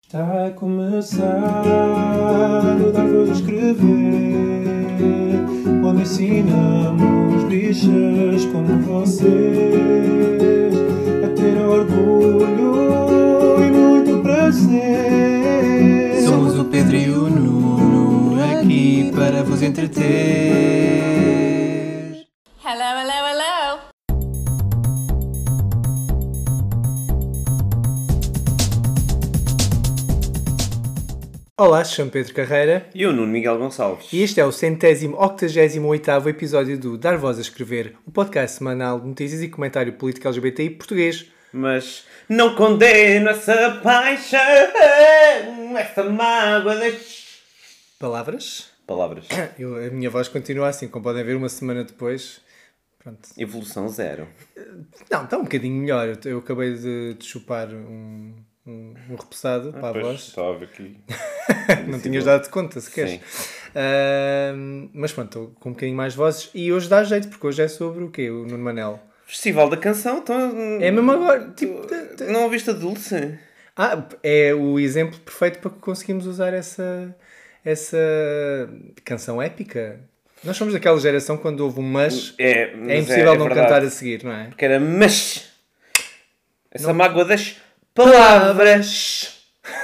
Está a começar o Dar Voz a Escrever, onde ensinamos bichas como vocês a ter orgulho e muito prazer. Somos o Pedro e o Nuno, aqui para vos entreter. Hello, hello, hello! Olá, chamo Pedro Carreira E o Nuno Miguel Gonçalves. e este é o 188º episódio do Dar Voz a Escrever, o podcast semanal de notícias e comentário político LGBTI português. Mas não condeno essa paixão, essa mágoa das... Palavras? Palavras. A minha voz continua assim, como podem ver, uma semana depois. Pronto. Evolução zero. Não, está um bocadinho melhor. Eu acabei de chupar um repousado para a voz. Estava aqui. Não tinhas dado conta sequer. Sim. Mas pronto, estou com um bocadinho mais vozes. E hoje dá jeito, porque hoje é sobre o quê? O Nuno Manel. Festival da Canção, então... É mesmo agora. Tipo, Não ouviste a Dulce? é o exemplo perfeito para que conseguimos usar essa canção épica. Nós somos daquela geração quando houve um mas é impossível não verdade. cantar a seguir, não é? Porque era mas. Essa mágoa das palavras.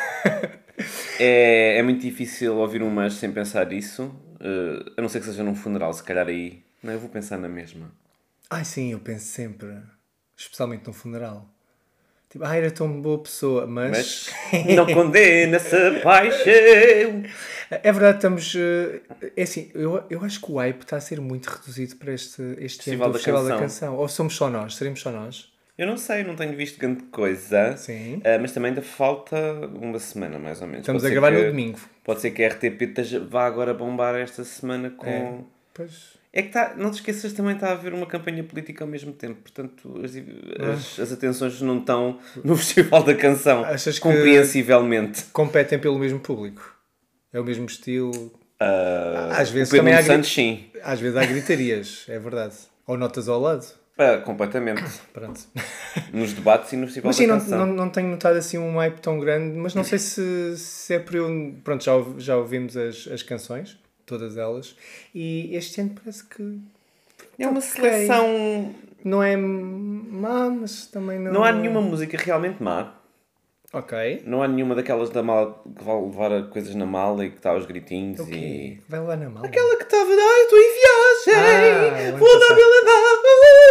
É muito difícil ouvir um mas sem pensar nisso. A não ser que seja num funeral, se calhar aí. Não, eu vou pensar na mesma. Ai sim, eu penso sempre. Especialmente num funeral. Tipo, era tão boa pessoa, Mas não condena essa paixão. É verdade, estamos... É assim, eu acho que o hype está a ser muito reduzido para este ano do Festival da Canção. Ou somos só nós? Seremos só nós? Eu não sei, não tenho visto grande coisa. Sim. Mas também ainda falta uma semana, mais ou menos. Estamos a gravar no domingo. Pode ser que a RTP vá agora bombar esta semana com... Pois... É que não te esqueças, também está a haver uma campanha política ao mesmo tempo. Portanto, as atenções não estão no Festival da Canção. Achas que compreensivelmente. competem pelo mesmo público? É o mesmo estilo? Às vezes o Pedro também há... Santos, sim. Às vezes há gritarias, é verdade. Ou notas ao lado. Completamente. Pronto. Nos debates e no Festival Mas sim, da Canção. não tenho notado assim um hype tão grande, mas não sei se é por eu... Pronto, já ouvimos as canções, todas elas, e este ano parece que... É uma seleção... Não é má, mas também não... Não há nenhuma música realmente má. Ok. Não há nenhuma daquelas da mala que vai levar coisas na mala e que está aos gritinhos Ok. Vai lá na mala. Aquela que estava... Ai, estou em viagem! o ano Vou dar passado. habilidade!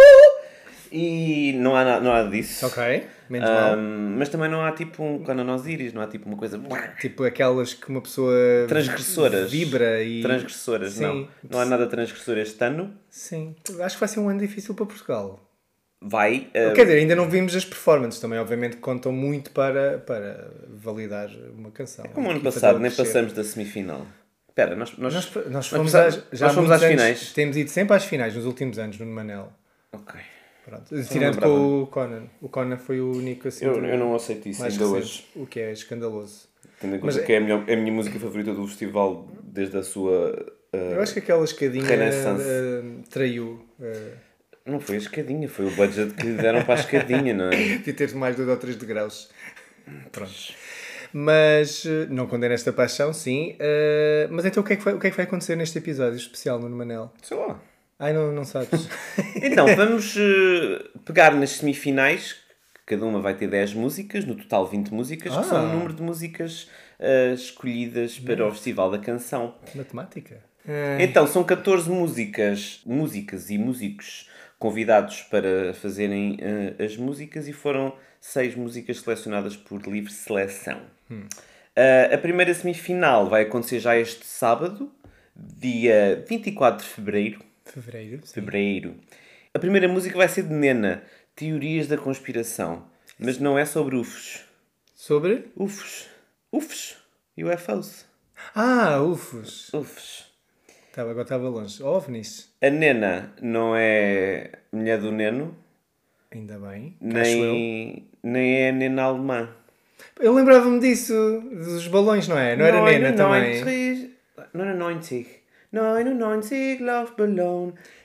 E não há nada disso. Ok, menos mal. Mas também não há tipo um Conan Osiris, não há tipo uma coisa... Tipo aquelas que uma pessoa... Transgressoras. Vibra e... Transgressoras, Sim. não. Não há nada transgressor este ano. Sim. Acho que vai ser um ano difícil para Portugal. Vai... Quer dizer, ainda não vimos as performances. Também, obviamente, contam muito para validar uma canção. como ano E fazê-la passado, nem crescer. passamos da semifinal. Espera, nós Fomos nós fomos às finais. Temos ido sempre às finais nos últimos anos, no Manel. Ok. Pronto. Tirando com o Conan. O Conan foi o único assim. Eu não aceito isso mais ainda recente, hoje. o que é escandaloso. Tendo em conta que é a minha música favorita do festival desde a sua... Eu acho que aquela escadinha Renaissance. traiu. Não foi a escadinha, foi o budget que deram para a escadinha, não é? De ter mais 2 ou 3 degraus. Pronto. Mas não condeno esta paixão, sim. Mas então o que é que vai acontecer neste episódio especial no Manel? Sei lá. Ai, não sabes. Então, vamos pegar nas semifinais, cada uma vai ter 10 músicas, no total 20 músicas, que são o número de músicas escolhidas para o Festival da Canção. Matemática. Então, são 14 músicas e músicos convidados para fazerem as músicas e foram 6 músicas selecionadas por livre seleção. A primeira semifinal vai acontecer já este sábado, dia 24 de fevereiro. Fevereiro. A primeira música vai ser de Nena, Teorias da Conspiração. Mas não é sobre UFOs. Sobre? UFOs. UFOs. UFOs. UFOs. Agora estava longe. OVNIs. A Nena não é mulher do Neno. Ainda bem. Acho eu. Nem é a Nena alemã. Eu lembrava-me disso. Dos balões, não é? Não era Nena também. 99, Luftballon.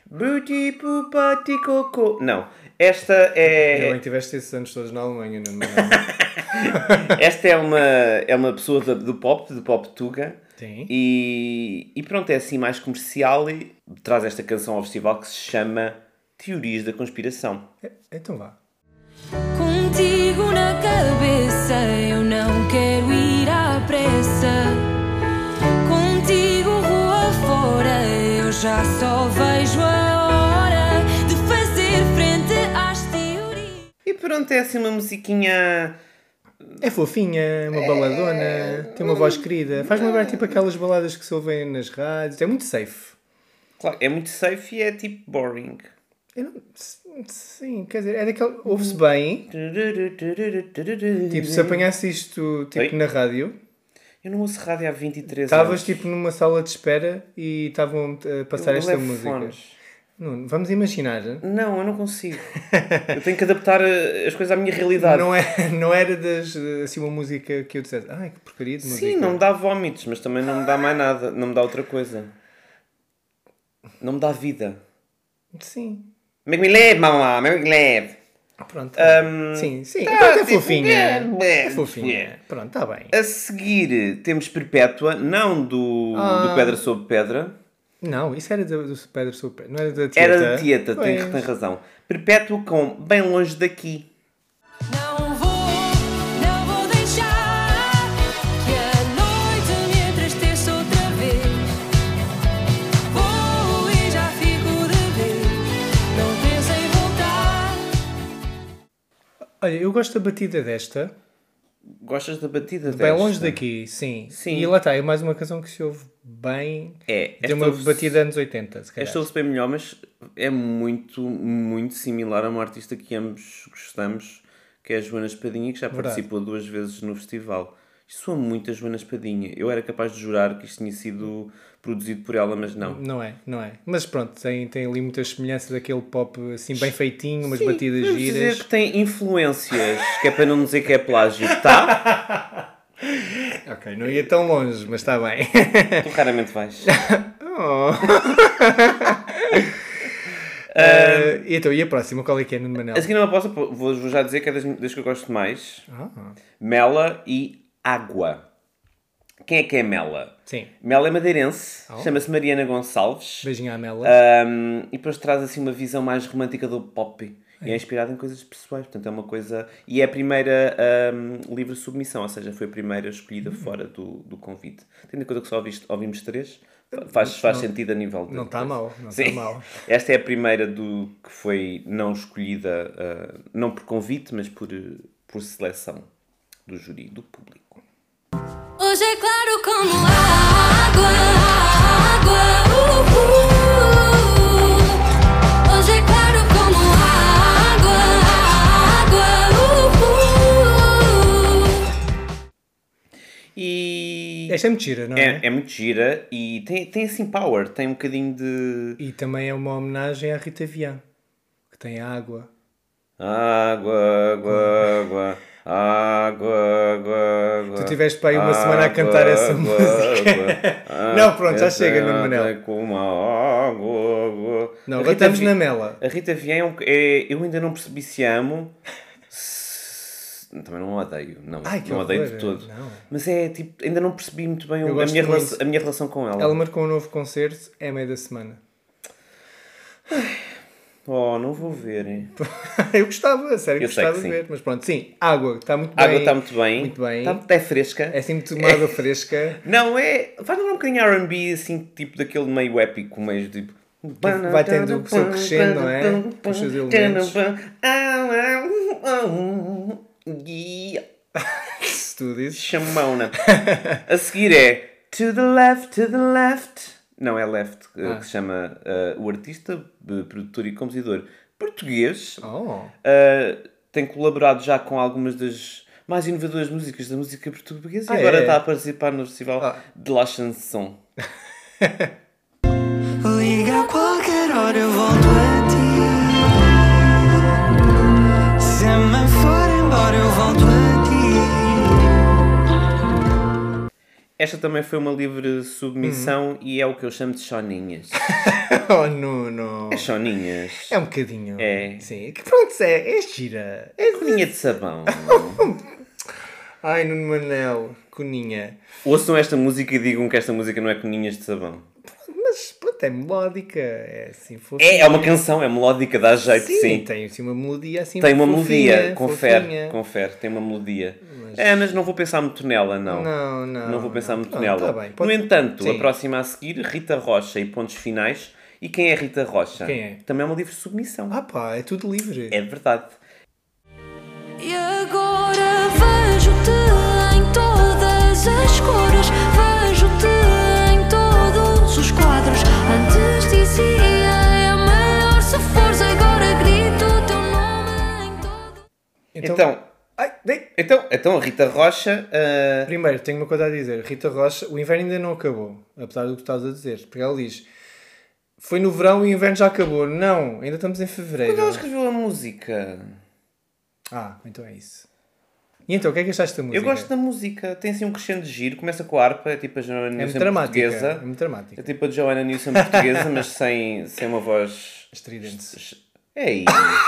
Buti pupati coco. Não, esta Ainda é... bem que tiveste esses anos todos na Alemanha, não é? Esta é uma pessoa do pop tuga. Sim. E pronto, é assim mais comercial e traz esta canção ao festival que se chama Teorias da Conspiração. Então vá. Contigo na cabeça, eu não quero ir à pressa. Contigo rua fora, eu já só vejo a hora de fazer frente às teorias. E pronto, é assim uma musiquinha... É fofinha, é uma baladona, tem uma voz querida. Faz-me lembrar tipo aquelas baladas que se ouvem nas rádios. É muito safe. Claro, é muito safe e é tipo boring. Eu não... Sim, quer dizer, é daquele... Ouve-se bem. Tipo, se apanhasse isto tipo, Oi? na rádio, Eu não ouço rádio há 23 estavas anos. tipo numa sala de espera e estavam a passar Eu esta levo música. fones. Nuno, vamos imaginar. Não, eu não consigo. Eu tenho que adaptar as coisas à minha realidade. Não era assim uma música que eu dissesse, ai que porcaria de música. Sim, não me dá vómitos, mas também não me dá mais nada. Não me dá outra coisa. Não me dá vida. Sim. Make me live, mamá, make me live. Pronto. Um, sim. tá, Pronto, é tipo, fofinha. é, É fofinha. é. Pronto, está bem. A seguir temos Perpétua, não do Pedra sobre Pedra. Não, isso era do Pedro Super. Não era da Tieta? Era de Tieta, tem Pois. razão. Perpétua com Bem Longe Daqui. Não vou deixar que a noite me entristeça outra vez. Vou e já fico de vez. Não penso em voltar. Olha, eu gosto da batida desta. Gostas da batida Bem desta? longe daqui, sim. Sim. E lá está, é mais uma canção que se ouve bem. É, Tem esta uma ouve-se- batida anos 80, se calhar. Esta ouve-se bem melhor, mas é muito, muito similar a uma artista que ambos gostamos, que é a Joana Espadinha, que já Verdade. participou 2 vezes no festival. Isto soa muito a Joana Espadinha. Eu era capaz de jurar que isto tinha sido produzido por ela, mas não. Não é. Mas pronto, tem ali muitas semelhanças daquele pop assim bem feitinho, umas batidas Vamos giras. dizer que tem influências, que é para não dizer que é plágio, tá? Ok, não ia tão longe, mas está bem. Tu raramente vais. Oh. Então, e a próxima? Qual é que é, Nuno Manel? A seguir numa pausa, vou já dizer que é das que eu gosto mais. Ah, Mela e Água. Quem é Mela? sim. Mela é madeirense, Oh. chama-se Mariana Gonçalves. Beijinho à Mela. E depois traz assim uma visão mais romântica do pop. E é inspirada em coisas pessoais, portanto é uma coisa... E é a primeira livre submissão, ou seja, foi a primeira escolhida fora do convite. Tendo em conta que só ouvimos 3, faz sentido a nível de... Não está mal, não Sim. está mal. Esta é a primeira que foi não escolhida, não por convite, mas por seleção do júri, do público. Hoje é claro como água. Hoje é claro como água. E... Esta é muito gira, não é? É muito gira e tem assim power, tem um bocadinho de... E também é uma homenagem à Rita Vian, que tem água. Água, água, água, água, água, água. Tu tiveste para aí uma semana a cantar essa música. Não, pronto, já chega, Nuno Manel. Como água. Não, agora estamos na Mela. A Rita Vian eu ainda não percebi se amo. Também não a odeio, não, Ai, que não a odeio de horror, todo. não. Mas é tipo, ainda não percebi muito bem Eu a gosto minha, muito. a minha relação com ela. Ela marcou um novo concerto, é meio da semana. Oh, não vou ver, hein? Eu gostava, sério que Eu sei gostava que de sim. ver. Mas pronto, sim, água, está muito bem. A água está muito bem. Muito bem. Está até fresca. É assim muito tomada fresca. Não, faz lembrar um bocadinho R&B, assim, tipo daquele meio épico, meio tipo... Vai tendo o seu crescendo, não é? Com os seus elementos. Se tu dizes. Chamona. A seguir é To the Left. Não é Left, que se chama o artista, produtor e compositor português. Oh. Tem colaborado já com algumas das mais inovadoras músicas da música portuguesa e Ah, agora é? está a participar no festival de La Chanson. Liga a qualquer hora, eu volto a ti. Se me for embora, eu volto a ti. Esta também foi uma livre submissão e é o que eu chamo de choninhas. Oh, Nuno. É choninhas. É um bocadinho. É. Sim. Que pronto, é gira. É... Coninha de sabão. Ai, Nuno Manel. Coninha. Ouçam esta música e digam que esta música não é coninhas de sabão. Mas pronto, é melódica. É assim fofinha. É uma canção, é melódica, dá jeito, sim. Tem assim uma melodia assim Tem uma fofinha, melodia, confere, fofinha. confere, tem uma melodia. Mas não vou pensar muito nela, não. Não Vou pensar muito Pronto, nela. tá bem, No entanto, Sim. a próxima a seguir, Rita Rocha e Pontos Finais. E quem é Rita Rocha? Quem é? Também é uma livre submissão. Ah pá, é tudo livre. É verdade. E agora vejo-te em todas as cores, vejo-te em todos os quadros. Antes dizia é maior se fores, agora grito o teu nome em todo. Então a Rita Rocha... Primeiro, tenho uma coisa a dizer. Rita Rocha, o inverno ainda não acabou, apesar do que estás a dizer. Porque ela diz, foi no verão e o inverno já acabou. Não, ainda estamos em fevereiro. Quando ela escreveu a música... Ah, então é isso. E então, o que é que achaste da música? Eu gosto da música. Tem assim um crescendo de giro. Começa com a harpa, é tipo a Joanna É muito Newsom dramática. portuguesa. É muito dramática. É tipo a Joanna Newsom portuguesa, mas sem uma voz... Estridente. Ei!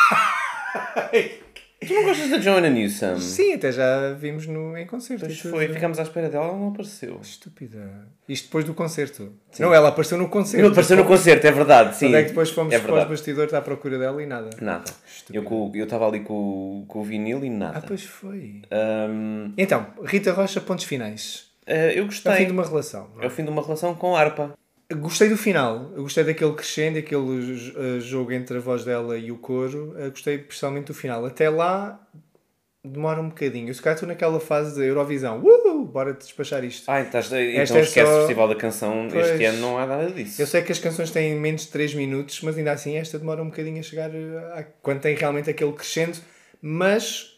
Tu não gostas da Joanna Newsom? Sim, até já vimos em concerto. Pois e tudo. foi, ficámos à espera dela, ela não apareceu. Estúpida. Isto depois do concerto. Não, ela apareceu no concerto. Ele apareceu no concerto, é verdade, sim. Quando é que depois fomos é para os verdade. bastidores à procura dela e nada. Nada. Eu estava ali com o vinil e nada. Ah, pois foi. Ahm, Então, Rita Rocha, pontos finais. eu É o gostei. fim de uma relação. não É o fim de uma relação com a harpa. Gostei do final. Eu gostei daquele crescendo, aquele jogo entre a voz dela e o coro. Gostei especialmente do final. Até lá demora um bocadinho. Eu se calhar estou naquela fase de Eurovisão. Bora despachar isto. Então Esta é esquece só- o Festival da Canção. Pois. Este ano não há nada disso. Eu sei que as canções têm menos de 3 minutos, mas ainda assim esta demora um bocadinho a chegar quando tem realmente aquele crescendo. Mas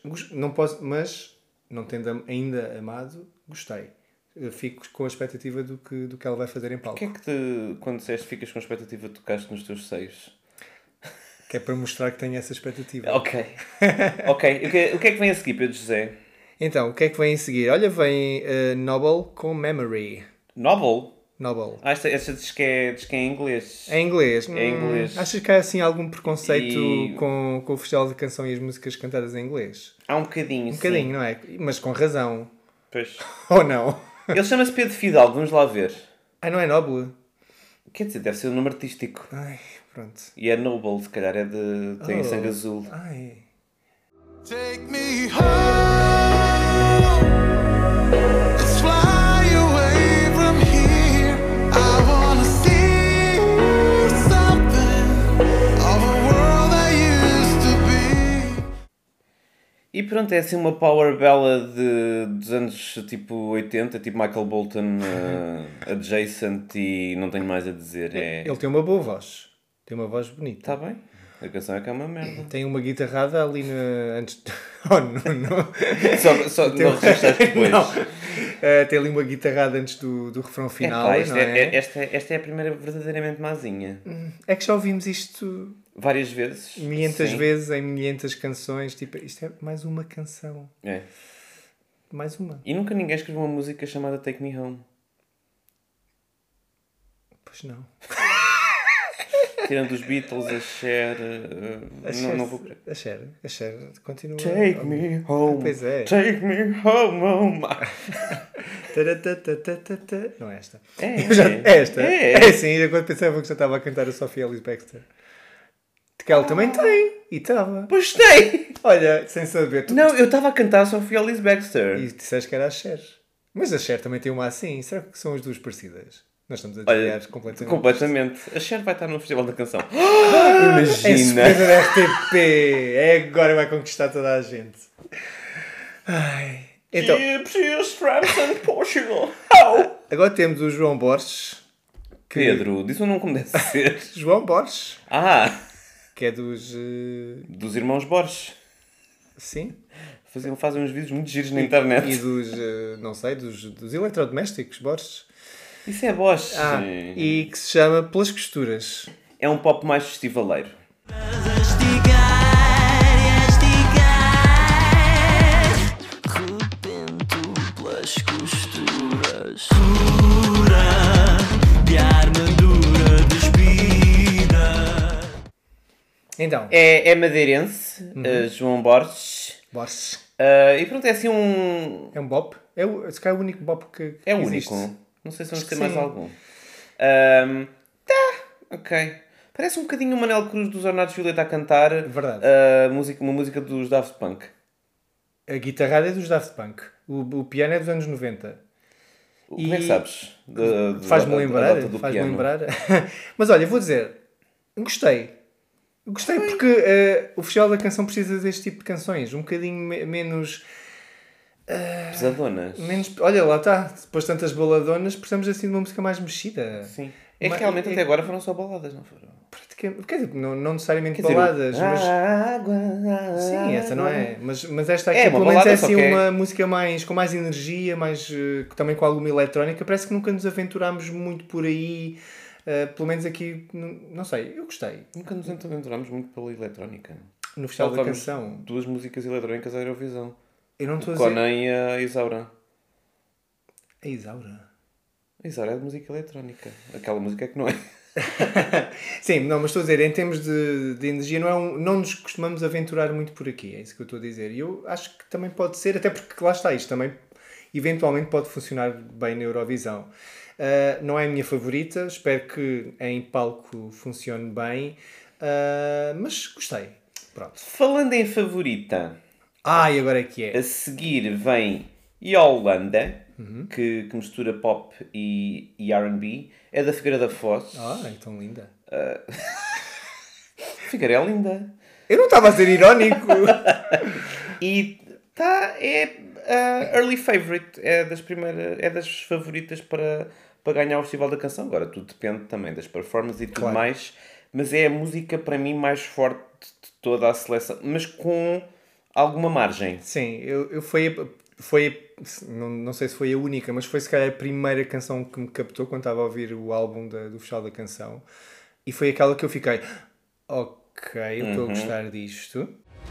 não tendo ainda amado, gostei. Eu fico com a expectativa do que ela vai fazer em palco. O que é que quando disseste ficas com a expectativa, tocaste nos teus seios? Que é para mostrar que tenho essa expectativa. Ok. Ok. O que é que vem a seguir, Pedro José? Então, o que é que vem a seguir? Olha, vem Noble com Memory. Novel? Noble. Esta diz que é em inglês. É em inglês. É em inglês. Achas que há assim algum preconceito E- com o Festival de Canção e as músicas cantadas em inglês? Há um bocadinho, Um bocadinho, não é? Mas com razão. Pois. Ou não? Ele chama-se Pedro Fidalgo, vamos lá ver. Ah, não é Noble? Quer dizer, deve ser um nome artístico. Ai, pronto. E é Noble, se calhar é tem Oh. sangue azul. Ai. Take me home. Let's fly away from here. I wanna see something of a world I used to be. E pronto, é assim uma power ballad dos anos tipo 80, tipo Michael Bolton adjacent e não tenho mais a dizer. Ele tem uma boa voz. Tem uma voz bonita. Está bem, a canção é que é uma merda. Tem uma guitarrada ali antes. Oh, não. Só não registraste depois. Não. Tem ali uma guitarrada antes do refrão final. Epá, não é? esta é a primeira verdadeiramente mazinha. É que já ouvimos isto Várias vezes. milhentas Sim. vezes em milhentas canções. Tipo, isto é mais uma canção. É. Mais uma. E nunca ninguém escreveu uma música chamada Take Me Home. Pois não. Tirando os Beatles, a Cher. Não vou. A Cher continua. Take me home. Pois é. Take me home. Taratatatatatata. Não é esta. É. É esta? É. É sim, eu quando pensava que já estava a cantar a Sophie Ellis Bextor. Que ela também tem. E estava. Pois tem! Olha, sem saber. Tu... Não, eu estava a cantar Sophie Ellis Bextor. E disseste que era a Cher. Mas a Cher também tem uma assim. Será que são as duas parecidas? Nós estamos a Olha, desviar completamente. completamente. A Cher vai estar no Festival da Canção. É Imagina! surpresa da RTP. É agora vai conquistar toda a gente. Ai. Então, Gypsies, Tramps and Portugal. agora temos o João Borges. que- Pedro, diz o nome como deve ser. João Borges. Ah, Que é dos... dos irmãos Borges. sim. Fazem uns vídeos muito giros na internet. E dos, não sei, dos eletrodomésticos, Borges. Isso é Bosch. E que se chama Pelas Costuras. É um pop mais festivaleiro. Rebento pelas costuras. Texturas pura de armadura despida. Então, É madeirense, João Borges. Borges. E pronto, é assim um... É um bop? Se calhar é o único bop que É o existe. único. Não sei se vamos Acho ter que mais sim. algum. Ok. Parece um bocadinho o Manel Cruz dos Ornatos Violeta a cantar. Verdade. Uma música dos Daft Punk. A guitarrada é dos Daft Punk. O piano é dos anos 90. Como é que sabes? Faz-me da lembrar. data do Faz-me piano? lembrar. Mas olha, vou dizer, gostei. Gostei porque o Festival da Canção precisa deste tipo de canções. Um bocadinho menos... Pesadonas. Olha, lá está. Depois de tantas baladonas, precisamos assim de uma música mais mexida. Sim. É que realmente até agora foram só baladas, não foram? Quer dizer, não necessariamente Quer dizer, baladas, mas... Água, Sim, essa não é. Mas esta aqui, É uma pelo menos, é balada, só assim que é- uma música com mais energia, também com alguma eletrónica. Parece que nunca nos aventurámos muito por aí. Pelo menos aqui, não sei, eu gostei. Nunca nos aventurámos muito pela eletrónica. No Festival da Levamos Canção. 2 músicas eletrónicas à Eurovisão. Eu não estou O a dizer... Conan e a Isaura. A Isaura. A Isaura é de música eletrónica. Aquela música é que não é. Sim, não, mas estou a dizer, em termos de energia, não nos costumamos aventurar muito por aqui, é isso que eu estou a dizer. E eu acho que também pode ser, até porque lá está, isto também eventualmente pode funcionar bem na Eurovisão. Não é a minha favorita, espero que em palco funcione bem, mas gostei. Pronto. Falando em favorita, E agora é que a é. seguir vem Yolanda, que mistura pop e R&B. É da Figueira da Foz. É tão linda. Figueira é linda. Eu não estava a ser irónico. E é early favorite. É das favoritas para ganhar o Festival da Canção. Agora, tudo depende também das performances e tudo Claro. mais. Mas é a música, para mim, mais forte de toda a seleção. Mas com alguma margem. Sim, não sei se foi a única, mas foi se calhar a primeira canção que me captou quando estava a ouvir o álbum do Festival da Canção. E foi aquela que eu fiquei, ok, eu estou a gostar disto.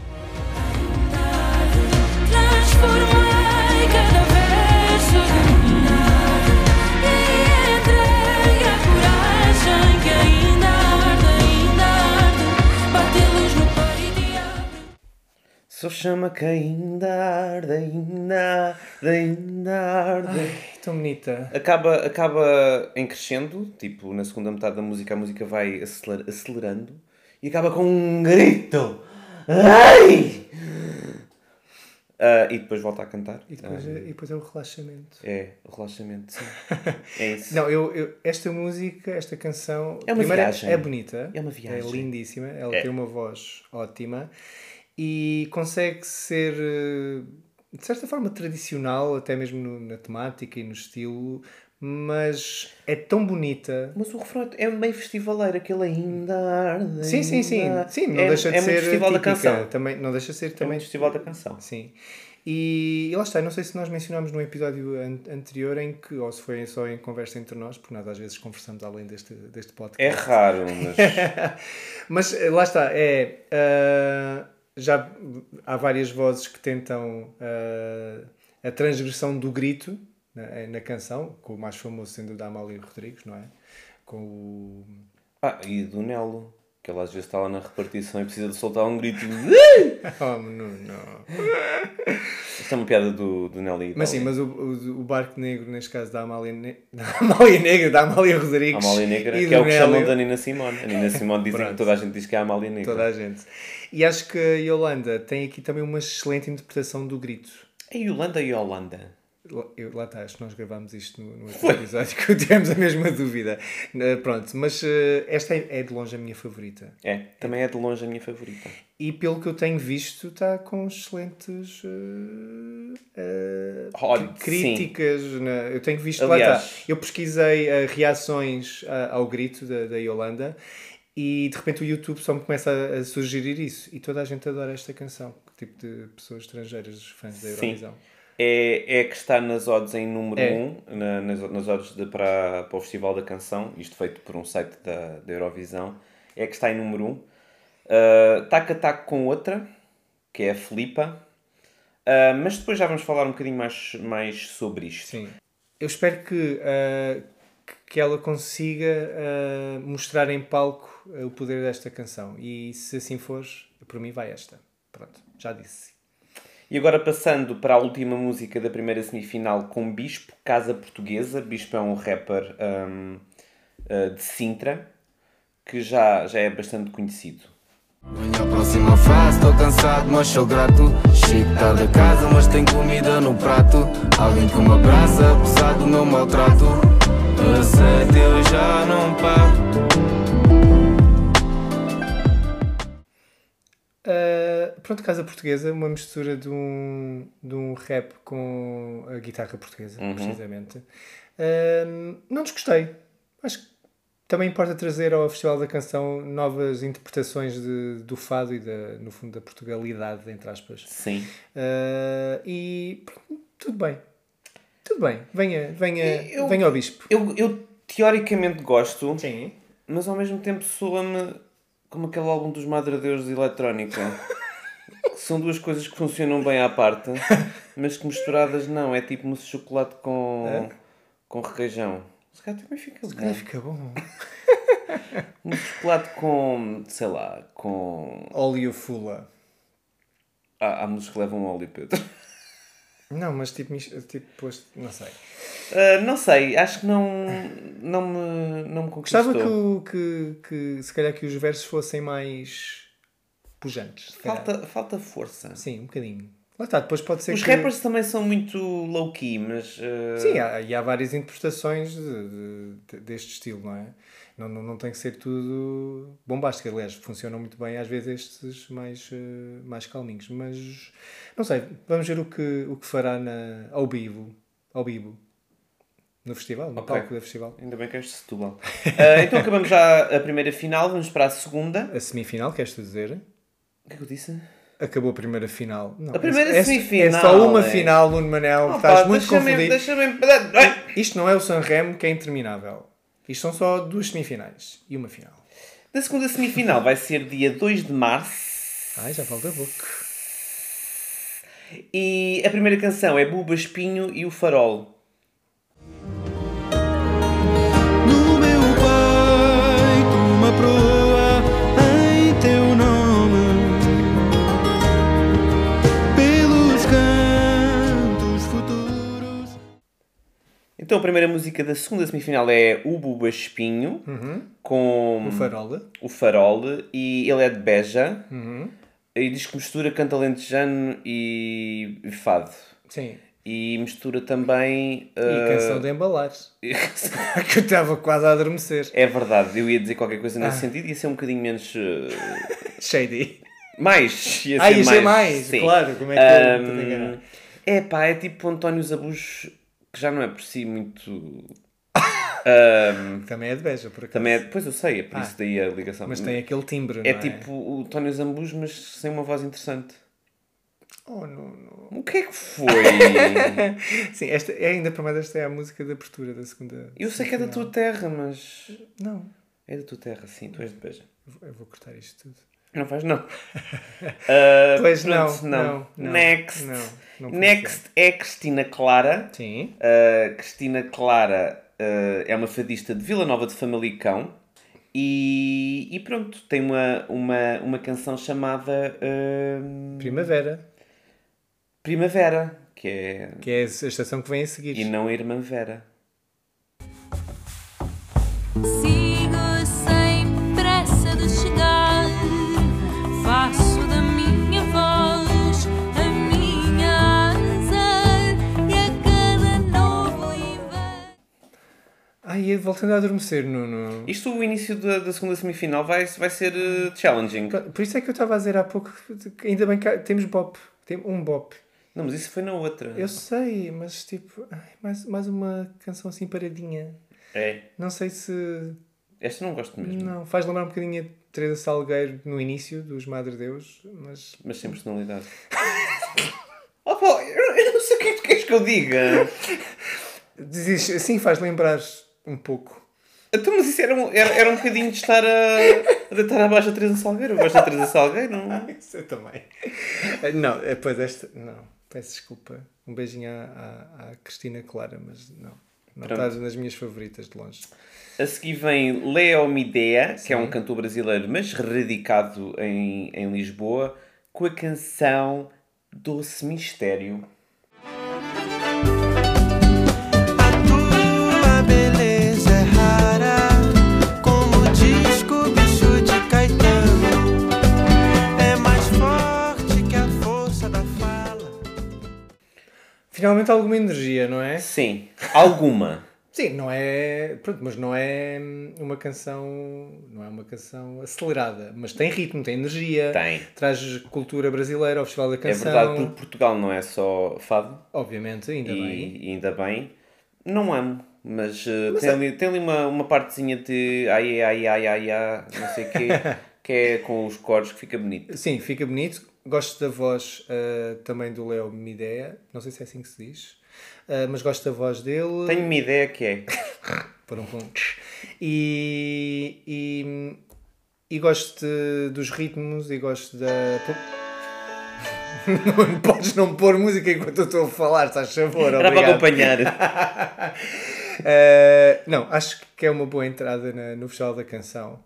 Transformei cada verso de nada e entregue a coragem que ainda arde. Bate luz no peito e abre. Só chama que ainda arde, ainda arde. Ai, tão bonita. Acaba em crescendo, tipo, na segunda metade da música, a música vai acelerando e acaba com um grito. Ai! E depois volta a cantar. E depois é o relaxamento. É, o relaxamento, sim. É isso. Não, esta música, esta canção, É uma primeiro viagem. é bonita, É uma viagem. é lindíssima, ela É. tem uma voz ótima e consegue ser, de certa forma, tradicional, até mesmo na temática e no estilo, mas é tão bonita. Mas o refrão é meio festivaleiro, aquele ainda arde. Sim, ainda- não deixa de é ser muito festival da típica. canção. Também, não deixa de ser É também muito festival da canção. Sim. E lá está, não sei se nós mencionámos num episódio anterior ou se foi só em conversa entre nós, porque nós às vezes conversamos além deste É podcast. raro, mas... Mas lá está, já há várias vozes que tentam a transgressão do grito na canção, com o mais famoso sendo o da Amália Rodrigues, não é? Com o... E do Nelo, que ele às vezes está lá na repartição e precisa de soltar um grito. Oh, não. Isto é uma piada do Nelo e Mas sim, Itália. mas o barco negro, neste caso da Amália Negra, da Amália A Rodrigues. Amália Negra, e que é o do que chamam Nélio. da Nina Simone. A Nina Simone dizem que Pronto. toda a gente diz que é a Amália Negra. Toda a gente. E acho que a Yolanda tem aqui também uma excelente interpretação do grito. É Yolanda e Holanda. Lá está, acho que nós gravámos isto no outro episódio que tivemos a mesma dúvida. Pronto, mas esta é de longe a minha favorita. É, também é de longe a minha favorita. E pelo que eu tenho visto, está com excelentes Olha, críticas. Eu tenho visto, Aliás- lá está. Eu pesquisei reações ao grito da Yolanda e de repente o YouTube só me começa a sugerir isso. E toda a gente adora esta canção. Que tipo de pessoas estrangeiras, fãs da Sim. Eurovisão. É que está nas odds em número É. 1, nas odds para o Festival da Canção, isto feito por um site da Eurovisão, é que está em número 1. Tac a tac com outra, que é a Filipa. Mas depois já vamos falar um bocadinho mais sobre isto. Sim. eu espero que ela consiga mostrar em palco o poder desta canção. E se assim for, por mim vai esta. Pronto, já disse. E agora passando para a última música da primeira semifinal com Bispo, Casa Portuguesa. Bispo é um rapper de Sintra, que já é bastante conhecido. Minha próxima fase, estou cansado, mas sou grato. Chico tá da casa, mas tem comida no prato. Alguém que me abraça, apesar do meu maltrato. A sete eu já não paro. Pronto, Casa Portuguesa, uma mistura de um rap com a guitarra portuguesa, precisamente. Não desgostei. Acho que também importa trazer ao Festival da Canção novas interpretações do fado e, no fundo, da Portugalidade, entre aspas. Sim. E pronto, tudo bem. Tudo bem. Venha ao Bispo. Eu teoricamente gosto, Sim. mas ao mesmo tempo soa-me como aquele álbum dos Madre Deus de eletrónica. Que são duas coisas que funcionam bem à parte, mas que misturadas não. É tipo mousse de chocolate com requeijão. Se calhar também fica bom. Fica bom. Mousse de chocolate com, sei lá, com... Óleo fula. Há mousses que levam óleo, Pedro. Não, mas tipo posto, não sei. Não sei, acho que não me conquistou. Gostava que se calhar que os versos fossem mais pujantes. se calhar. Falta força. Sim, um bocadinho. Lá está, depois pode ser Os que... rappers também são muito low-key, mas... Sim, há várias interpretações deste estilo, não é? Não tem que ser tudo bombástico. Aliás, funcionam muito bem às vezes estes mais calminhos. Mas, não sei, vamos ver o que fará ao vivo. No festival, no Ok. palco do festival. Ainda bem que és de Setúbal. Então acabamos já a primeira final, vamos para a segunda. A semifinal, queres tu dizer? O que é que eu disse? Acabou a primeira final. Não, A primeira é semifinal, É só uma é. final, Nuno Manel. Oh, Estás pá, muito confundido. deixa-me... Isto não é o Sanremo, que é interminável. Isto são só 2 semifinais e uma final. A segunda semifinal vai ser dia 2 de março. Ai, já falta pouco. E a primeira canção é Buba Espinho e o Farol. No meu peito uma proa em teu nome, pelos cantos futuros. Então a primeira música da segunda semifinal é o Buba Espinho, com O Farola. o Farol, e ele é de Beja, e diz que mistura canto alentejano e fado. Sim. E mistura também... E canção de embalar. Que eu estava quase a adormecer. É verdade, eu ia dizer qualquer coisa nesse sentido, ia ser um bocadinho menos... Shady. Mais! Ia Ia ser mais. sim. Claro, como é que eu te enganar? É tipo António Zabujo, que já não é por si muito... Também é de Beja, por acaso. Também é... Pois eu sei, é por isso daí a ligação. Mas tem aquele timbre, É não é? tipo o António Zambujo, mas sem uma voz interessante. Oh, não. O que é que foi? Sim, ainda para mais esta é a música de abertura da segunda. Eu sei que é da tua terra, mas... Não, É da tua terra, sim, tu és de Beja. eu vou cortar isto tudo. Não faz, não. Pois pronto, não. Next. Não Next é Cristina Clara. Sim. Cristina Clara é uma fadista de Vila Nova de Famalicão. E pronto, tem uma canção chamada... Primavera, que é... Que é a estação que vem a seguir. E não a Irmã Vera. Sigo sem pressa de chegar, faço da minha voz a minha asa e a cada novo inverno. Ai, voltando a adormecer, Nuno. Isto, o início da segunda semifinal, vai ser challenging. Por isso é que eu estava a dizer há pouco que ainda bem que temos bop. Tem um bop. Não, mas isso foi na outra. Eu sei, mas tipo, mais uma canção assim paradinha. É. Não sei se... Esta não gosto mesmo. Não, faz lembrar um bocadinho a Teresa Salgueiro no início dos Madre Deus, mas... Mas sem personalidade. Oh, pô, eu não sei o que é que tu queres que eu diga. Dizes, assim faz lembrar um pouco. Então, mas isso era um bocadinho de estar a deitar abaixo a Teresa Salgueiro. Eu gosto da Teresa Salgueiro, não? Isso eu também. Não, depois esta... Não, peço desculpa. Um beijinho à Cristina Clara, mas não. Não Pronto. está nas minhas favoritas de longe. A seguir vem Leo Midea, que é um cantor brasileiro, mas radicado em Lisboa, com a canção Doce Mistério. A tua beleza é rara, como o disco bicho de Caetano. É mais forte que a força da fala. Finalmente alguma energia, não é? Sim, alguma. Sim, não é. Pronto, mas não é uma canção. Não é uma canção acelerada. Mas tem ritmo, tem energia. Tem. Traz cultura brasileira ao Festival da É Canção. verdade, porque Portugal não é só fado. Obviamente, ainda bem. E ainda bem. Não amo, mas, Mas tem ali uma partezinha de ai, ai, ai, ai, ai, não sei o quê, que é com os coros que fica bonito. Sim, fica bonito. Gosto da voz também do Leo Midea. Não sei se é assim que se diz. Mas gosto da voz dele. Tenho uma ideia que é. Por um e gosto dos ritmos e gosto da. Não podes não pôr música enquanto eu estou a falar, estás a favor, Era para obrigado. acompanhar. Não, acho que é uma boa entrada no Festival da Canção.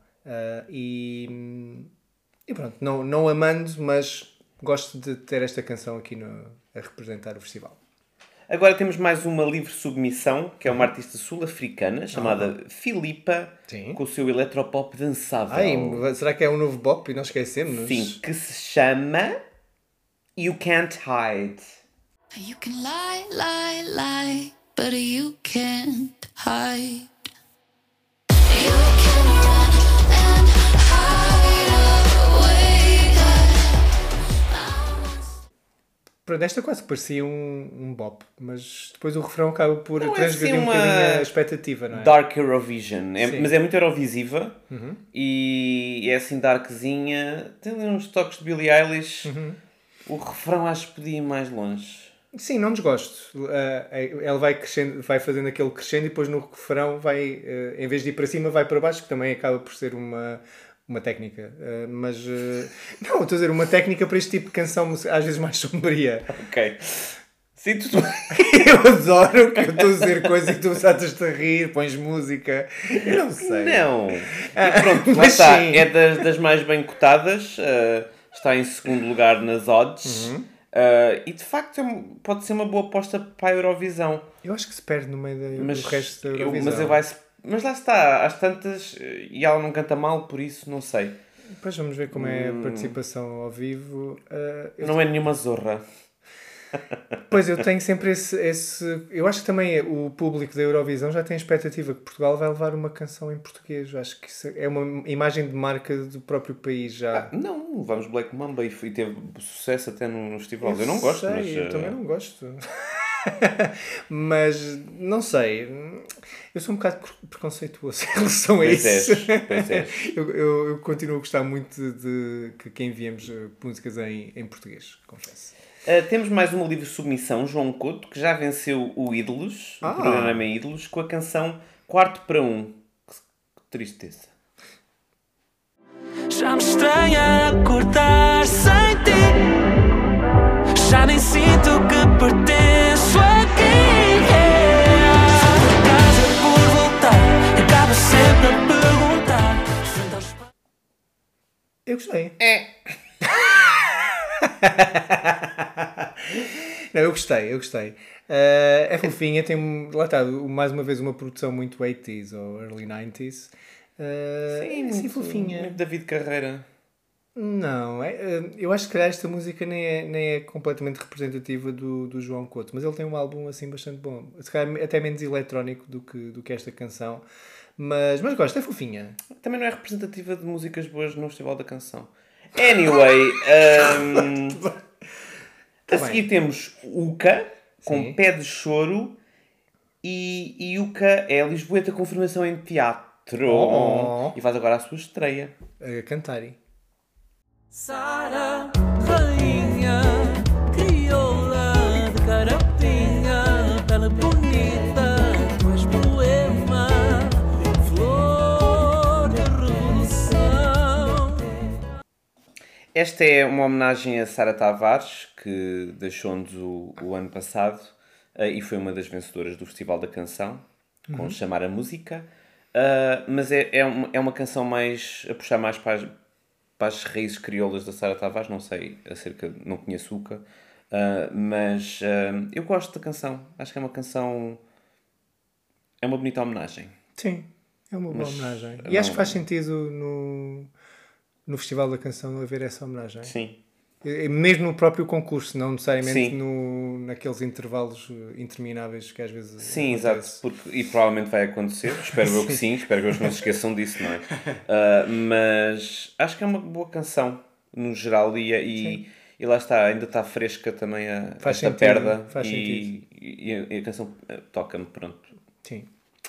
E pronto, não amando, mas gosto de ter esta canção aqui a representar o festival. Agora temos mais uma livre submissão, que é uma artista sul-africana chamada Filipa, Sim. com o seu eletropop dançável. Ai, será que é um novo bop e nós esquecemos? Sim, que se chama You Can't Hide. You can lie, lie, lie, but you can't hide. You can run and hide away. Pronto, esta quase parecia um bop, mas depois o refrão acaba por Não, é transgredir assim um uma bocadinho a expectativa, não é? Dark Eurovision, Sim. mas é muito Eurovisiva e é assim darkzinha, tem ali uns toques de Billie Eilish. O refrão acho que podia ir mais longe. Sim, não desgosto. Ela vai crescendo, vai fazendo aquele crescendo e depois no refrão vai, em vez de ir para cima, vai para baixo, que também acaba por ser uma técnica. Mas, não, estou a dizer, uma técnica para este tipo de canção às vezes mais sombria. Ok. Sim, tudo bem. Eu adoro que eu estou a dizer coisas e tu começaste a rir, pões música. Eu não sei. Não. E pronto, lá Mas está. sim. É das mais bem cotadas. Está em segundo lugar nas odds. E de facto pode ser uma boa aposta para a Eurovisão. Eu acho que se perde no meio do Mas, resto da Eurovisão. mas lá está, às tantas, e ela não canta mal, por isso não sei. Depois vamos ver como é a participação ao vivo. Não é nenhuma zorra. Pois, eu tenho sempre esse... Eu acho que também o público da Eurovisão já tem a expectativa que Portugal vai levar uma canção em português. Eu acho que isso é uma imagem de marca do próprio país já. Não, vamos Black Mamba e teve sucesso até no festival. Eu não gosto, sei, mas... eu também não gosto. Mas, não sei. Eu sou um bocado preconceituoso em relação a Pois isso. pois és. Eu continuo a gostar muito de que enviemos músicas em português, confesso. Temos mais uma livre submissão, João Couto, que já venceu o Ídolos, o programa Ídolos, com a canção Quarto para Um. Que tristeza. Já me estranha acordar sem ti. Já nem sinto que pertenço aqui. Casa por voltar, acaba sempre a perguntar. Frente aos espelhos. Eu gostei. Não, eu gostei. É fofinha, tem, lá está, mais uma vez uma produção muito 80s ou early 90s. Sim, assim muito, fofinha. muito David Carreira. Não, eu acho que calhar esta música nem é completamente representativa do João Couto, mas ele tem um álbum assim bastante bom. Se calhar até menos eletrónico do que esta canção. Mas gosto, é fofinha. Também não é representativa de músicas boas no Festival da Canção. Anyway, a seguir temos Uca, com Sim. Pé de Choro, e Uca é a Lisboeta com formação em teatro. Oh. E faz agora a sua estreia. A cantarem. Sara, rainha, crioula de carapinha, pele bonita, tu és poema, flor da revolução. Esta é uma homenagem a Sara Tavares, que deixou-nos o ano passado e foi uma das vencedoras do Festival da Canção. com Chamar a Música. Mas é uma canção mais a puxar mais para as raízes crioulas da Sara Tavares. Não sei não conheço Uca. Mas eu gosto da canção. Acho que é uma canção. É uma bonita homenagem. Sim, é uma boa Mas homenagem. não- E acho que faz sentido no Festival da Canção haver essa homenagem. Sim. Mesmo no próprio concurso, não necessariamente Sim. naqueles intervalos intermináveis que às vezes Sim, acontece. exato. E provavelmente vai acontecer. Espero eu que sim. Espero que eles não se esqueçam disso, não é? Mas acho que é uma boa canção, no geral. E lá está, ainda está fresca também Faz esta sentido, perda. faz E a canção toca-me, pronto. Sim.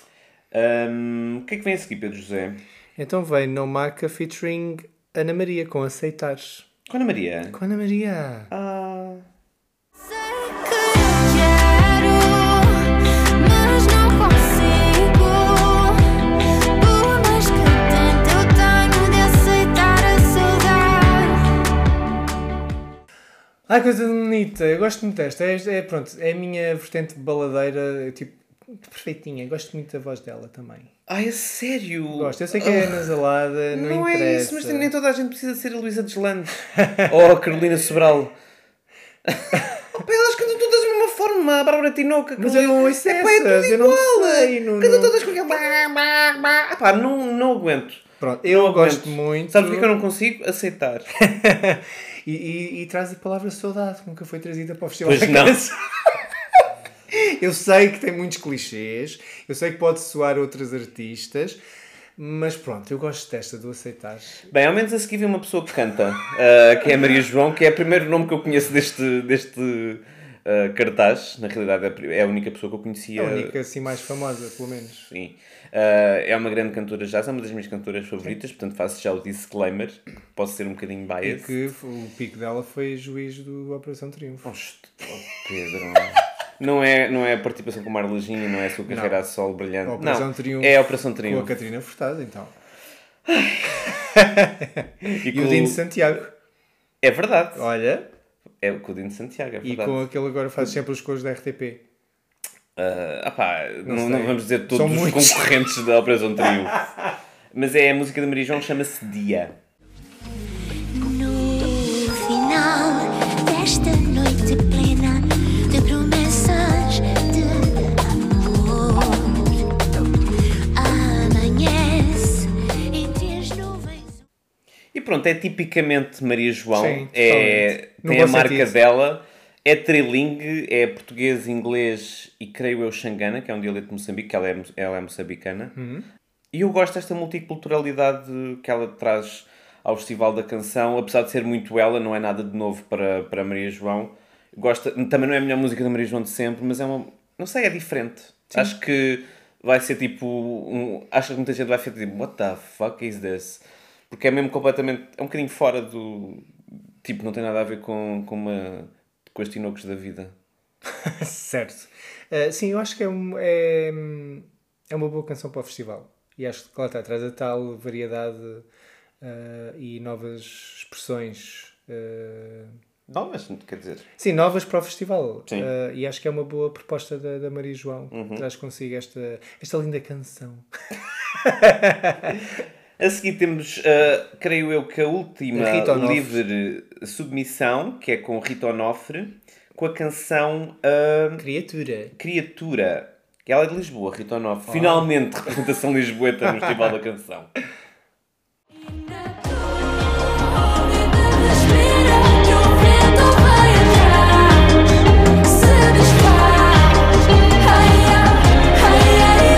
O que é que vem a seguir, Pedro José? Então vem Não Marca featuring Ana Maria com Aceitares. Com Ana Maria. Com Ana Maria. Sei que quero, mas não consigo. Por mais que tente, eu tenho de aceitar a saudade. Ai, coisa bonita. Eu gosto muito desta. Pronto, é a minha vertente baladeira, tipo, perfeitinha. Gosto muito da voz dela também. Ai, é sério? Gosto. Eu sei que é nasalada, não Não interessa. é isso, mas nem toda a gente precisa ser a Luísa Deslandes. Ou a Carolina Sobral. Elas cantam todas da mesma forma. A Bárbara Tinoca. Mas eu não ouço é essas, tudo eu não igual. sei, não- Cantam não- todas com aquele... não aguento. Pronto, eu Não gosto aguento. muito. Sabes porque eu não consigo? Aceitar. e traz a palavra saudade, que nunca foi trazida para o Festival Pois da não. Canção. Eu sei que tem muitos clichês, eu sei que pode soar outras artistas, mas pronto, eu gosto desta, do aceitar. Bem, ao menos a seguir vem uma pessoa que canta, que é a Maria João, que é o primeiro nome que eu conheço deste cartaz. Na realidade é a única pessoa que eu conhecia. É a única assim mais famosa, pelo menos. Sim. É uma grande cantora jazz, é uma das minhas cantoras favoritas, portanto faço já o disclaimer, que posso ser um bocadinho E biased. que o pico dela foi juiz do Operação Triunfo. Pedro, não é a participação com Marla Ginha, não é a sua carreira a solo brilhante. A Operação Não, Triunfo é a Operação Com a Triunfo. Catarina Furtado, então. E E o Dino Santiago. É verdade. Olha, É com o Dino Santiago, é e verdade. com aquele agora faz sempre os cores da RTP. Não sei. vamos dizer todos São os muitos. concorrentes da Operação Triunfo. Mas é a música da Maria João, chama-se Dia. No final desta noite plena de promessas de amor, amanhece entre as nuvens. E pronto, é tipicamente Maria João. Sim, É, totalmente. No tem a bom marca sentido. dela. É trilingue, é português, inglês e creio eu xangana, que é um dialeto de Moçambique, que ela é moçambicana. E eu gosto desta multiculturalidade que ela traz ao Festival da Canção, apesar de ser muito ela, não é nada de novo para Maria João. Também não é a melhor música da Maria João de sempre, mas é não sei, é diferente. Acho que vai ser tipo, acho que muita gente vai ficar tipo, what the fuck is this? Porque é mesmo completamente, é um bocadinho fora do, tipo, não tem nada a ver com as tinocos da vida. Certo. Sim, eu acho que é uma boa canção para o festival. E acho que lá está, traz a tal variedade e novas expressões. Não, mas quer dizer... Sim, novas para o festival. Sim. E acho que é uma boa proposta da Maria João. Traz consigo esta linda canção. A seguir temos, creio eu, que a última Rita Onofre. livre submissão, que é com Rita Onofre, com a canção Criatura. Criatura. Ela é de Lisboa, Rita Onofre. Finalmente, representação lisboeta no Festival da Canção. Respira que o vento vai entrar, se desfaz. Ai, ai, ai,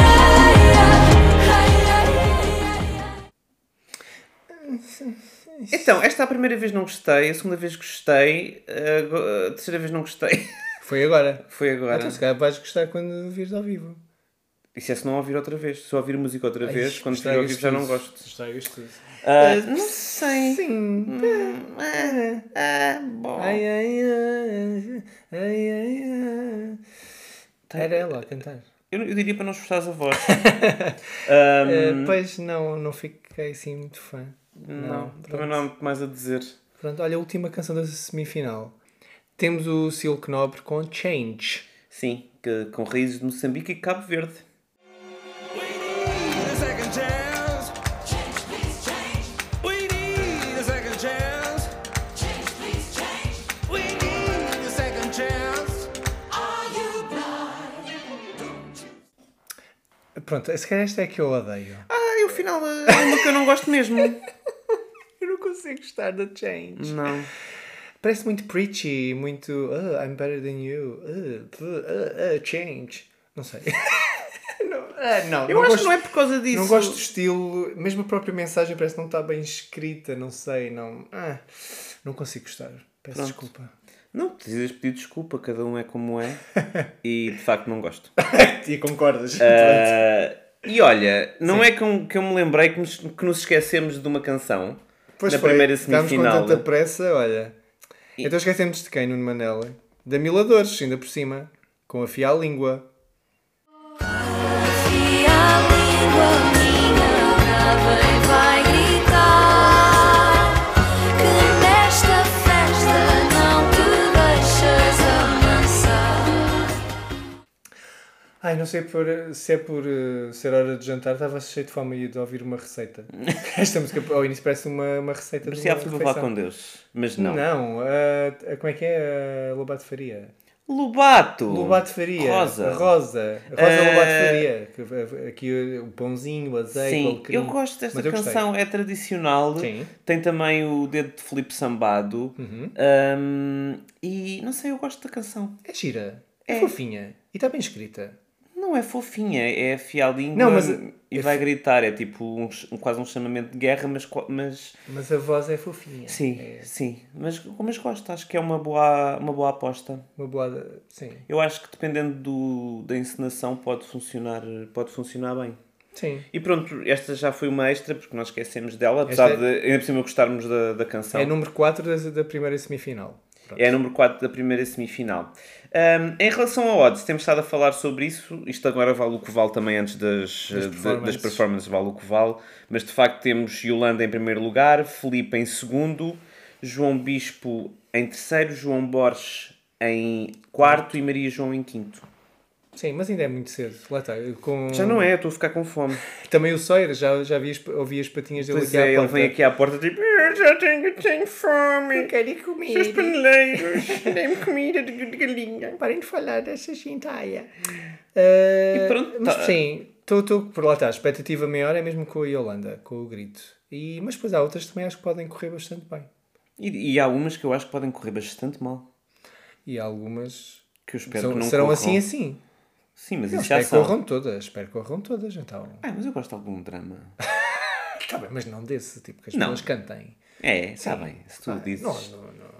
ai, ai, ai. Então, esta é a primeira vez não gostei, a segunda vez gostei, a terceira vez não gostei. Foi agora. Foi agora. Então, se calhar vais gostar quando vires ao vivo. Isso é se não ouvir outra vez. Se ouvir música outra vez, Ai, quando estiver ao vivo já não estragas gosto. Estragas tudo. Não sei. Sim. Bom. Ai, ai, ai, ai, ai, ai. Era ela a cantar. Eu diria para não esforçares a voz. Pois não fiquei assim muito fã. Não, pronto. também não há muito mais a dizer. Pronto, olha a última canção da semifinal. Temos o Silk Nobre com Change. Sim, com raízes de Moçambique e Cabo Verde. second chance. Change, please change. We need a second chance. Change, please change. We need a second chance. Are you blind? Pronto, se calhar esta é que eu odeio. E o final é uma que eu não gosto mesmo. Eu não consigo gostar da Change. Não. Parece muito preachy, muito I'm better than you, change. Não sei. não, Eu acho gosto, que não é por causa disso. Não gosto do estilo, mesmo a própria mensagem parece que não está bem escrita, não sei, não consigo gostar. Peço Pronto. desculpa. Não precisas pedir desculpa, cada um é como é. E de facto não gosto. E concordas? E olha, não Sim. é que eu me lembrei que nos esquecemos de uma canção Pois na foi, primeira estávamos semifinal. com tanta pressa, olha. Então esquecemos de quem, Nuno Manela? Da Miladores, ainda por cima, com a Fia à Língua. Afia a língua minha, brava e vai gritar que nesta festa não te deixas amansar. Ai, não sei se é por ser hora de jantar, estava cheio de fome e de ouvir uma receita. Esta música ao início parece uma receita de Parecia uma a falar refeição. com Deus. Mas não. Não, como é que é? Lobato Faria. Lobato! Lobato Faria. Rosa. Rosa Lobato Faria. Aqui o pãozinho, o azeite, o Sim, alecrim. eu gosto desta Mas eu gostei. canção, é tradicional. Sim. Tem também o dedo de Filipe Sambado. E não sei, eu gosto da canção. É gira. É É. fofinha. E está bem escrita. Não é fofinha, é afiar a língua Não, mas- e vai gritar. É tipo quase um chamamento de guerra, mas Mas a voz é fofinha. sim, É sim. Mas gosto, acho que é uma boa aposta. uma boa... Sim. Eu acho que dependendo da encenação pode funcionar bem. Sim. E pronto, esta já foi uma extra, porque nós esquecemos dela, apesar Esta de ainda por cima gostarmos da canção. É número 4 da primeira semifinal. Pronto. É a número 4 da primeira semifinal. Em relação ao odds, temos estado a falar sobre isso. Isto agora vale o que vale também antes das performances, vale o que vale. Mas de facto temos Yolanda em primeiro lugar, Filipe em segundo, João Bispo em terceiro, João Borges em quarto e Maria João em quinto. Sim, mas ainda é muito cedo. Lá está. Já não é, eu estou a ficar com fome. Também o Sawyer, já ouvi as patinhas dele Pois aqui à é, ele porta. vem aqui à porta tipo, "Eu já tenho fome. Quero ir comer. Seus paneleiros, dê-me comida de galinha." Parem de falar dessa chintaia. E pronto, Mas tá. sim, estou por lá está. A expectativa maior é mesmo com a Yolanda, com o grito. Mas depois há outras que também acho que podem correr bastante bem. E há umas que eu acho que podem correr bastante mal. E há algumas Que eu espero que não serão corram. assim. Sim, mas Eu isso já espero que são. corram todas, então. Mas eu gosto de algum drama. Está bem, mas não desse, tipo, que as Não. pessoas cantem. Está bem, se tu dizes. Não.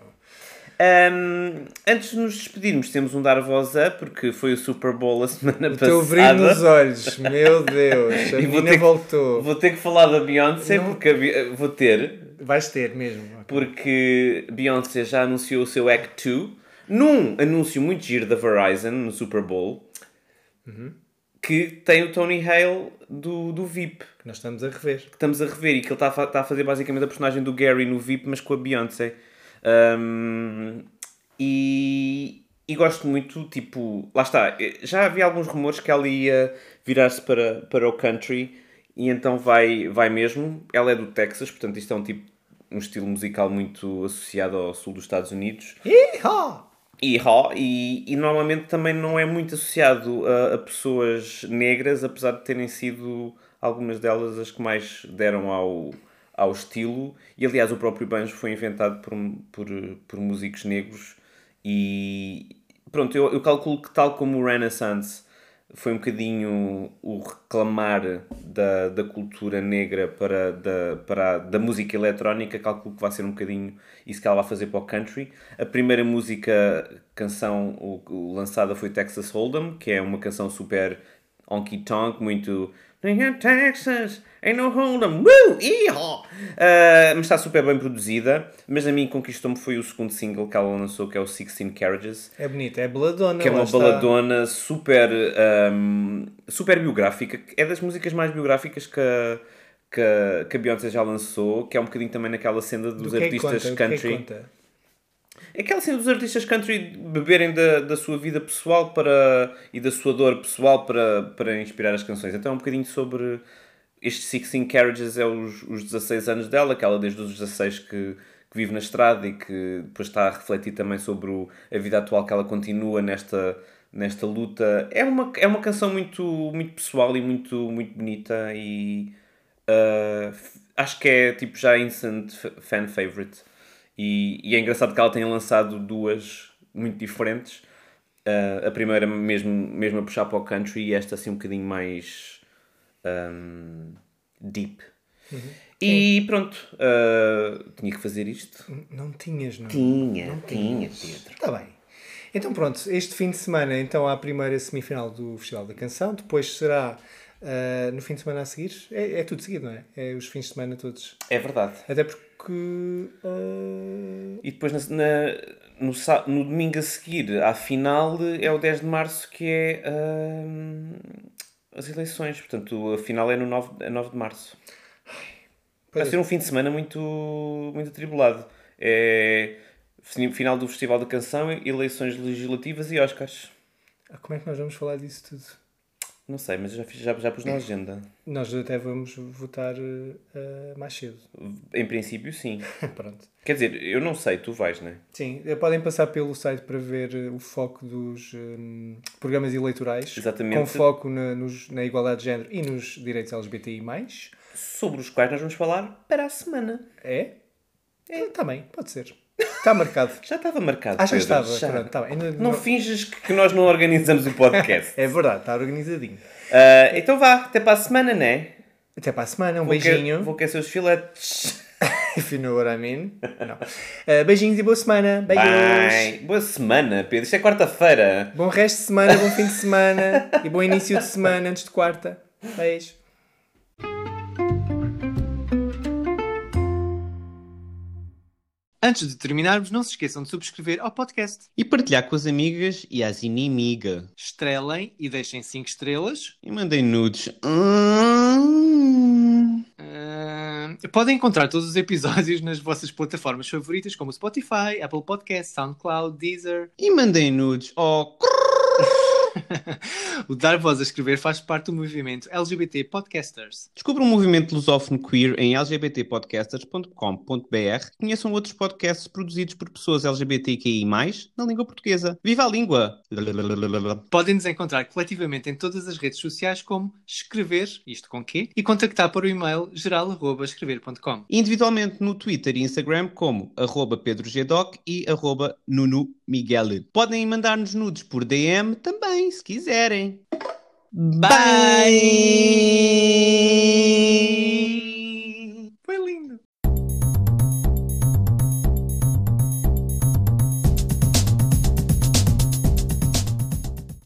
Antes de nos despedirmos, temos um dar voz a, porque foi o Super Bowl a semana Estou a brilho nos passada. olhos, meu Deus, a E menina voltou. Vou ter que falar da Beyoncé, Não. porque vou ter, Vais ter mesmo. porque Beyoncé já anunciou o seu Act 2, num anúncio muito giro da Verizon, no Super Bowl, que tem o Tony Hale do VIP, Que nós estamos a rever. que estamos a rever, e que ele está a fazer basicamente a personagem do Gary no VIP, mas com a Beyoncé. E gosto muito, tipo, lá está, já havia alguns rumores que ela ia virar-se para o country, e então vai mesmo. Ela é do Texas, portanto isto é um estilo musical muito associado ao sul dos Estados Unidos. E normalmente também não é muito associado a pessoas negras, apesar de terem sido algumas delas as que mais deram ao estilo. E aliás o próprio banjo foi inventado por músicos negros. E pronto, eu calculo que tal como o Renaissance foi um bocadinho o reclamar da cultura negra da música eletrónica, calculo que vai ser um bocadinho isso que ela vai fazer para o country. A primeira canção lançada foi Texas Hold'em, que é uma canção super honky-tonk, muito Texas, ain't no Hold'em, woo, iha! Mas está super bem produzida. Mas a mim conquistou-me foi o segundo single que ela lançou, que é o 16 Carriages. É bonita, é baladona. Que é lá uma está. baladona super biográfica. É das músicas mais biográficas que a Beyoncé já lançou, que é um bocadinho também naquela cena dos Do que é que artistas conta? O que é que country. conta? É aquela cena dos artistas country beberem da sua vida pessoal e da sua dor pessoal para inspirar as canções. Então é um bocadinho sobre Este 16 Carriages é os 16 anos dela, que ela desde os 16 que vive na estrada e que depois está a refletir também sobre a vida atual, que ela continua nesta luta. É uma canção muito, muito pessoal e muito, muito bonita e acho que é tipo já instant fan favorite. E é engraçado que ela tenha lançado duas muito diferentes. A primeira mesmo a puxar para o country e esta assim um bocadinho mais deep. E pronto, tinha que fazer isto. Não tinhas, não? Tinha, Pedro. Está bem. Então pronto, este fim de semana então há a primeira semifinal do Festival da Canção, depois será no fim de semana a seguir, é tudo seguido, não é? É os fins de semana todos. É verdade. Até porque... E depois no domingo a seguir, à final, é o 10 de março que é as eleições. Portanto, a final é no 9 de março. Vai ser um fim de semana muito, muito atribulado. É final do Festival da Canção, eleições legislativas e Oscars. Como é que nós vamos falar disso tudo? Não sei, mas já pus na agenda. Nós até vamos votar mais cedo. Em princípio, sim. Pronto. Quer dizer, eu não sei, tu vais, não é? Sim, podem passar pelo site para ver o foco dos programas eleitorais. Exatamente. Com foco na igualdade de género e nos direitos LGBTI+. Sobre os quais nós vamos falar para a semana. É? Está bem, pode ser. Está marcado. Já estava marcado. Já Pedro, estava. já. Pronto, tá bem. Não finges que nós não organizamos o podcast. É verdade, está organizadinho. Então vá, até para a semana, né? Até para a semana, beijinho. Vou aquecer os filetes. If you know what I mean. Não. Beijinhos e boa semana. Beijos. Bye. Boa semana, Pedro. Isto é quarta-feira. Bom resto de semana, bom fim de semana e bom início de semana antes de quarta. Beijo. Antes de terminarmos, não se esqueçam de subscrever ao podcast. E partilhar com as amigas e as inimigas. Estrelem e deixem 5 estrelas. E mandem nudes. Podem encontrar todos os episódios nas vossas plataformas favoritas, como Spotify, Apple Podcasts, SoundCloud, Deezer. E mandem nudes. Oh, O Dar Voz a Escrever faz parte do movimento LGBT Podcasters. descubra um movimento lusófono queer em lgbtpodcasters.com.br. Conheçam outros podcasts produzidos por pessoas LGBTQI+, na língua portuguesa. Viva a língua! Podem nos encontrar coletivamente em todas as redes sociais como Escrever, isto com Q, e contactar por o e-mail geral@escrever.com. Individualmente no Twitter e Instagram como @PedroGdoc e @NunuMiguel. Podem mandar-nos nudes por DM também, se quiserem. Bye!